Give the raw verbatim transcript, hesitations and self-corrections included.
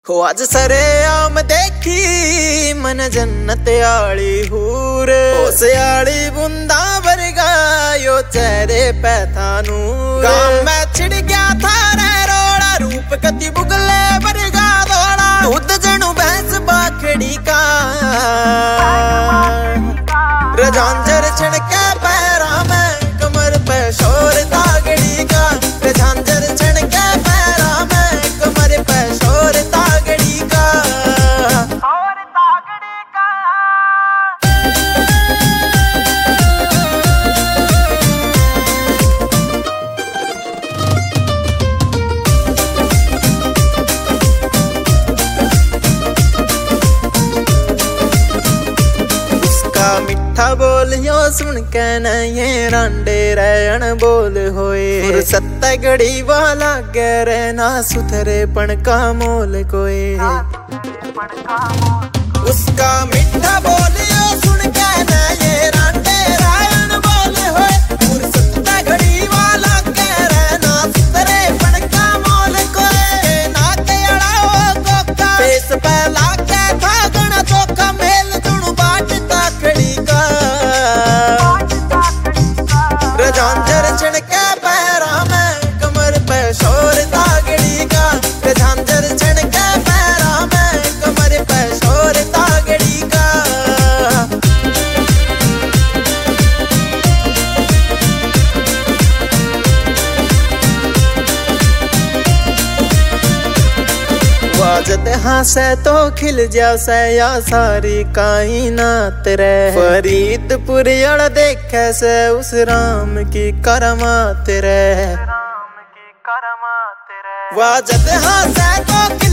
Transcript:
हो आज सरे आम देखी मन जन्नत आली हूर सियाली बुंदा वर्गा यो चेहरे पे था नूर गाम में छिड़ गया था रे रोड़ा रूप कति बुगले वर्गा दौड़ा दूध जणु भैंस बाखड़ी का रझांझर छिड़के पैरा में कमर पे शोर तागड़ी का रझांझर छिड़के पैरा में कमर पे शोर तागड़ी का शोर तागड़ी का उसका मिठा बोलियो सुन के न ये रांडे रहन बोल होए सत्ता गड़ी वाला गैर ना सुथरे पण का मोल कोए उसका मिठा बोलियो सुन के न ये रांडे रहन बोल होए सत्ता गड़ी वाला गैर ना सुथरे पण का मोल कोए ना के अड़ाओ कोका फेस पे लाके था गणा चोखा मेल जुणु बाट ताखड़ी का रझांझर छिड़के पैरा में कमर पे शोर तागड़ी का रझांझर छिड़के पैरा में कमर पे शोर तागड़ी का वाजत हासे तो खिल जासे या सारी कायनात रे फरीदपुर अड़ देखे से उस राम की करमात रे वाजत हासे तो